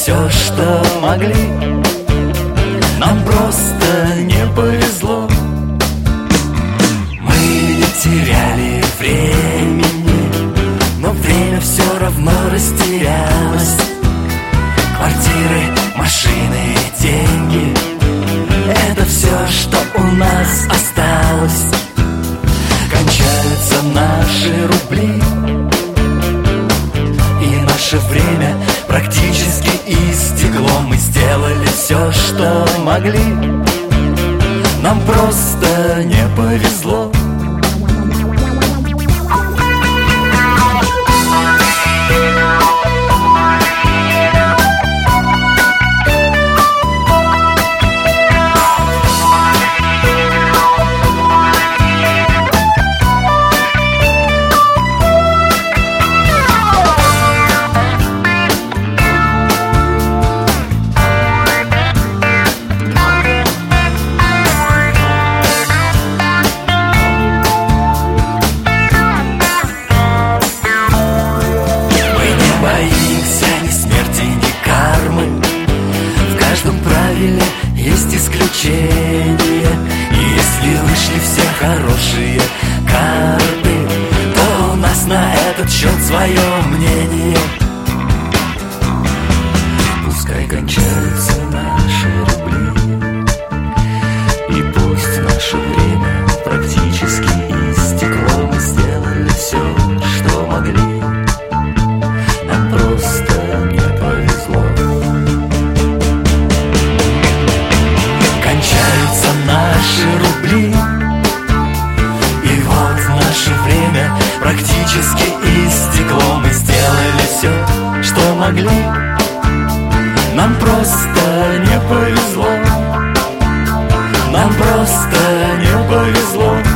все, что могли. Нам просто не повезло. Мы не теряли времени, но время все равно растерялось. Квартиры, машины, деньги — это все, что у нас осталось. Кончаются наши рубли, и наше время практически истекло. Мы сделали все, что могли. Нам просто не повезло. Есть исключения, и если вышли все хорошие карты, то у нас на этот счет свое мнение. Пускай кончаются наши рубли, и пусть наше время практически истекло. Мы сделали все, что могли. Нам просто не повезло. Кончаются наши рубли, и вот наше время практически истекло. Мы сделали все, что могли. Нам просто не повезло. Нам просто не повезло.